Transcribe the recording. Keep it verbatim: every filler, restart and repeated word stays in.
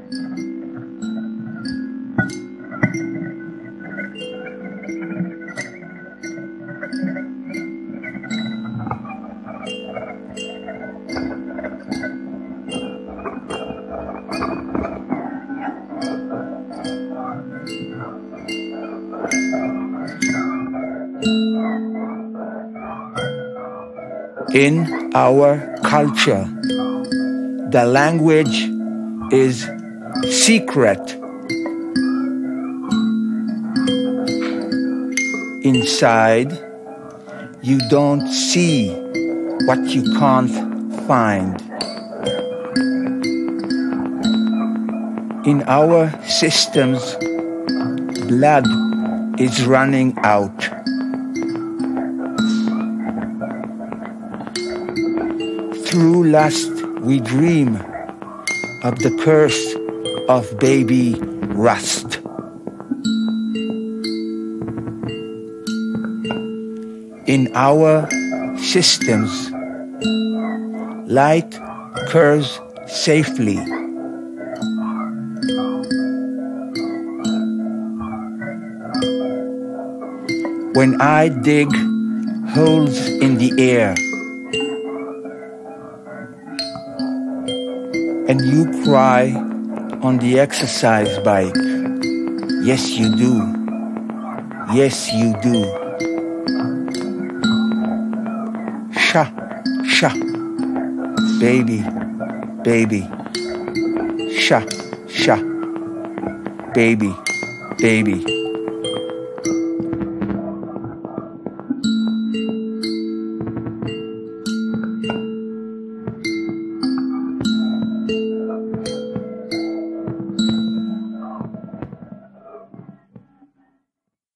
In our culture, the language is secret. Inside, you don't see what you can't find. In our systems, blood is running out. Through lust, we dream of the curse of baby rust. In our systems, light curves safely. When I dig holes in the air, and you cry on the exercise bike, yes you do, yes you do. Sha, sha, baby, baby. Sha, sha, baby, baby.